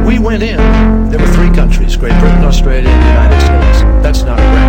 we went in, there were three countries, Great Britain, Australia, and the United States. That's not a